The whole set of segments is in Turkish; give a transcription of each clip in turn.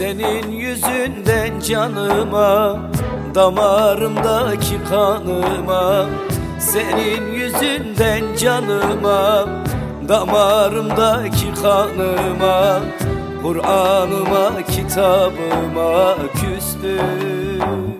Senin yüzünden canıma, damarımdaki kanıma. Senin yüzünden canıma, damarımdaki kanıma. Kur'an'ıma, kitabıma küstüm.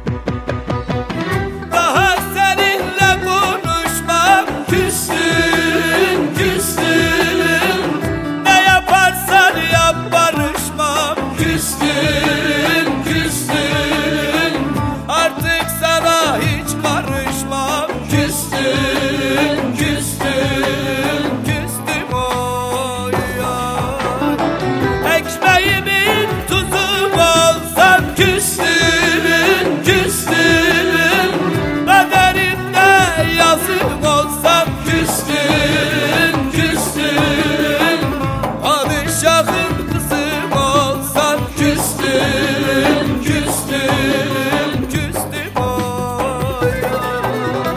Daha seninle konuşmam, küstüm, küstüm. Ne yaparsan yap barışmam, küstüm, küstüm. Artık sana hiç karışmam, küstüm, küstüm, küstüm oy yar. Ekmeğimin tuzu olsam küstüm, küstüm. Kaderimde yazım olsam küstüm, küstüm. Padişahın kızım olsam küstüm, küstüm, küstüm oy yar.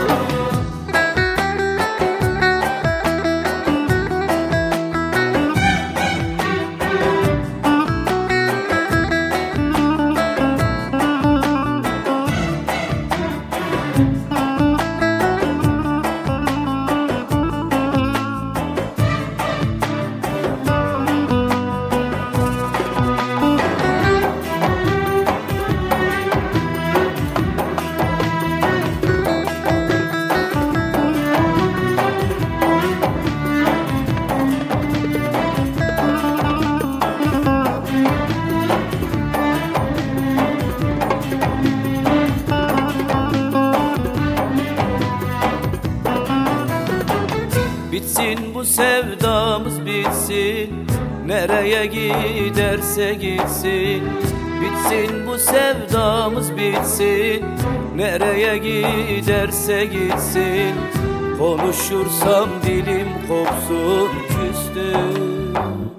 Bitsin bu sevdamız bitsin, nereye giderse gitsin. Bitsin bu sevdamız bitsin, nereye giderse gitsin. Konuşursam dilim kopsun, küstüm.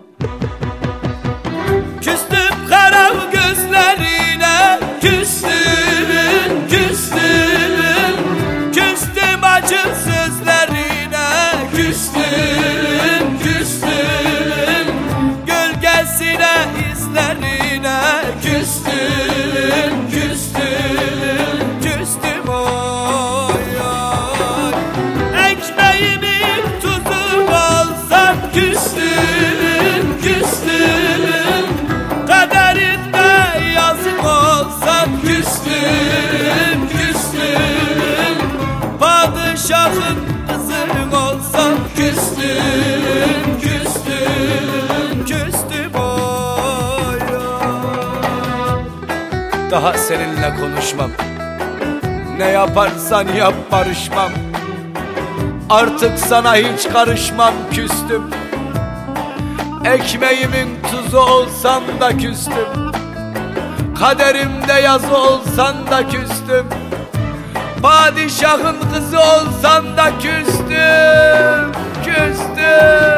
Küstüm kara gözlerine, küstüm, küstüm. Küstüm acı sözlerine, küstüm, küstüm. Gölgesine, izlerine, küstüm, küstüm, küstüm oy yar. Ekmeğimin tuzu olsam küstüm, küstüm. Kaderinde yazık olsam küstüm, küstüm. Padişahın kızın olsam küstüm, küstüm, küstüm oy yar. Daha seninle konuşmam, ne yaparsan yap barışmam. Artık sana hiç karışmam, küstüm. Ekmeğimin tuzu olsan da küstüm. Kaderimde yazı olsan da küstüm. Padişahın kızı olsan da küstüm, küstüm.